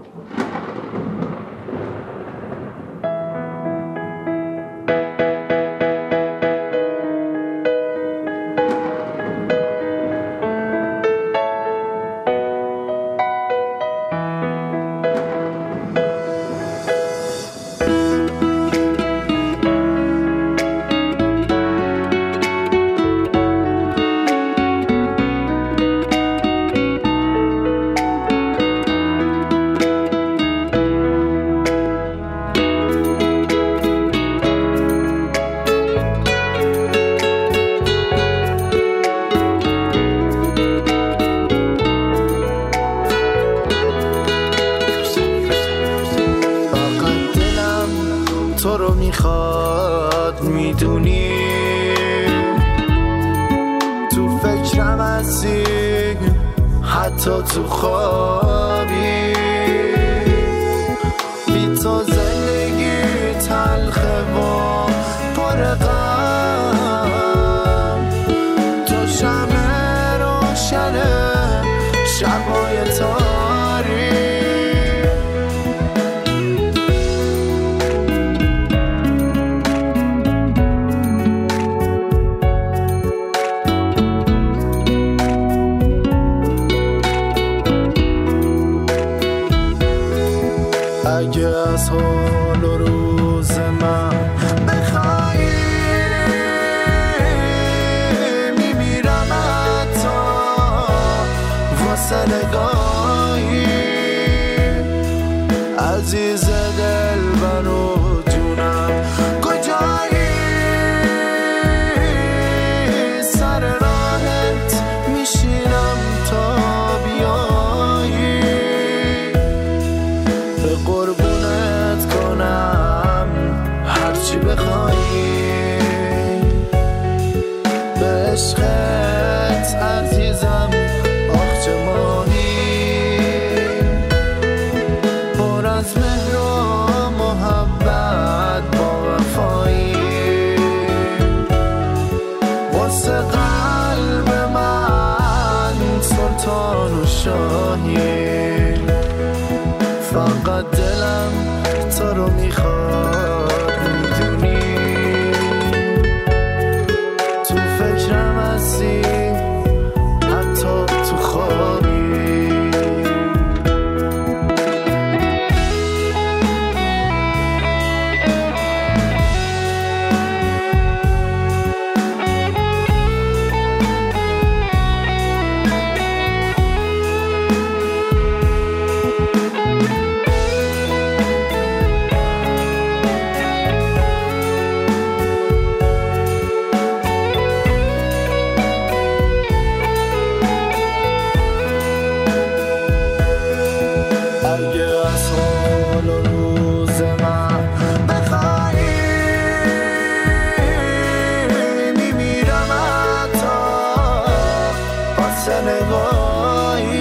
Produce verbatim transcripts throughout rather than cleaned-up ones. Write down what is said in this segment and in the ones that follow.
تو رو میخواد میدونی، تو فکرم هستی حتی تو خوابی، بی تو زندگی تلخه و پر غم، تو شمع روشنه شبای تاری، اگه از حال و روز من بخوایی میمیرم حتی واسه نگاهی، عزیز دلبر و جونم کجایی، سر راهت میشینم تا بیایی، به قربونت کنم هرچی بخوایی، به عشقت عزیزم آخ چه ماهی، پر از مهر و محبت با وفایی، واسه قلب من سلطان و شاهی، فقط دلم تو رو میخواد میدونی، تو فکرم هستی حتی تو خوابی. اگه از حال و روز من بخوایی میمیرم حتی واسه نگاهی،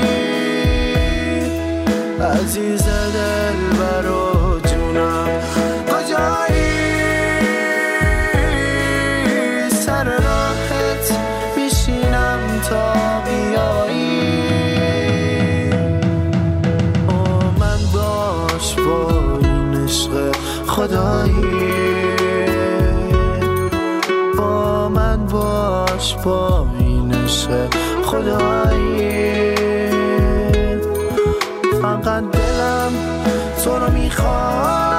عزیز دلبر و جونم کجایی، سر راهت میشینم تا بیایی، با این عشق خدایی، با من باش با این عشق خدایی، فقط دلم تو رو میخواد